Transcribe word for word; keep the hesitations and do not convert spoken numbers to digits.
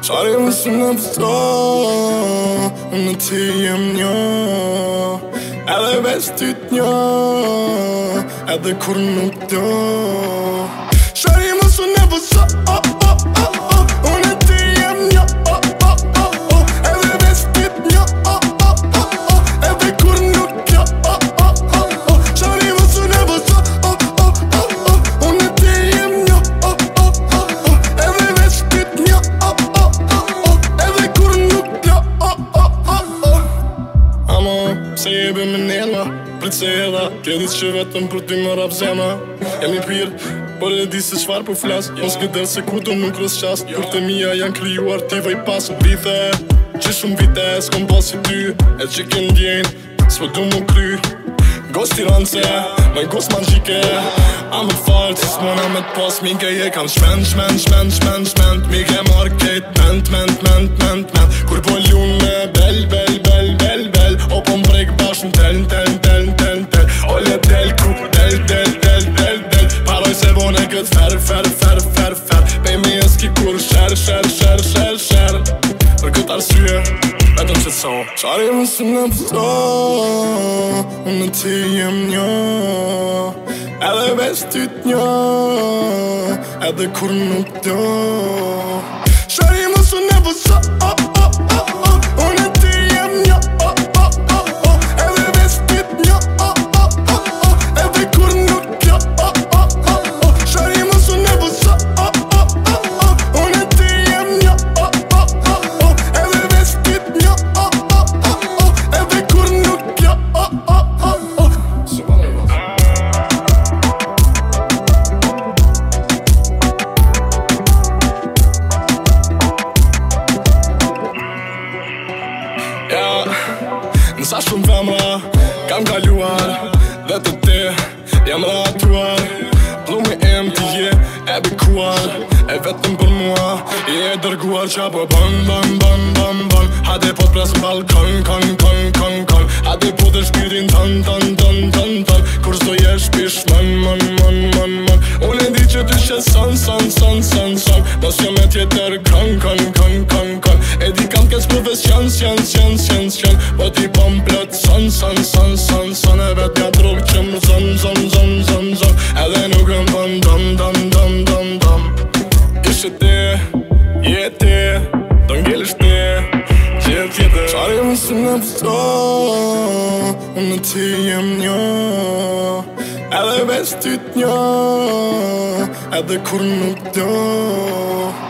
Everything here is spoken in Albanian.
Qari më së në pësto Unë ti jem njo Edhe veç ty t'njo Edhe kur nuk do Qari më së në pësto oh, oh, oh, oh. Unë ti jem njo oh, oh, oh, oh. Edhe veç ty t'njo oh, oh, oh, oh. Edhe kur nuk do oh, oh, oh, oh. Qari më së në pësto oh, oh, oh, oh. Unë ti jem njo oh, oh, oh, oh. Edhe veç ty t'njo oh, oh, oh. Edhe kur nuk do oh, oh, oh, oh. Amo, se jebe me nena Për të se edha Kjedit që vetëm për ty më rap zema Jam i pirë Por e di se qfar për flas Mos gëder se ku do nuk rës qas Kur të mija janë kryuar ti vaj pas Vite Që shumë vite s'kom pas si ty E që ke ndjen S'po du mu kry Gos tirance Me gos magjike A më falë që s'mona me t'pas Mike je kam shmend, shmend, shmend, shmend, shmend Mike market ment, ment, ment, ment, ment Kur po ljun me bel, bel, bel, bel, bel O po mbrek bash në tel, tel, tel, tel, tel O le del ku, del, del, del, del, del Paroj se bone këtë fer, fer, fer, fer, fer Pej me jes ki kur sher, sher, sher, sher, sher Për këtë arsye, vetëm që so Qari më së në pësto Unë ti jem njo Edhe veç ty t'njo Edhe kur nuk do Qari më së në pësto oh, oh, oh, oh. Unë ti jem njo oh, oh, oh, oh. Edhe veç ty t'njo oh, oh, oh, oh. Edhe kur nuk do oh, oh, oh, oh. Qari më së në pësto oh, oh, oh, oh. Unë ti jem njo oh, oh, oh, oh. Edhe veç ty t'njo oh, oh, oh, oh. Edhe kur nuk do oh, oh, oh, oh. Nësa shumë femra kam kaluar Dhe të te jam ratuar Plumi em t'i je e bikuar E vetëm për mua i e dërguar Qa po ban, ban, ban, ban, ban Hade po t'pres m'balkon, kon, kon, kon, kon Hade po të shpirin ton, ton, ton, ton, ton Kur s'do jesh pish man, man, man, man, man Unë e di që ty she son, son, son, son, son Mos jo me tjetër kon, kon, kon, kon, kon E di kam kes profesion, sjon, sjon, sjon, sjon Po ti po m'plot son, son, son, son, son E vet nga drog që më zon, zon, zon, zon, zon Edhe nuk rëm bon, dom, dom, dom, dom, dom Ishe ti, je ti, do ngelish ti Gjithë tjetër Qari më së në pësto Unë ti jem njo Edhe veç ty t'njo Edhe kur nuk do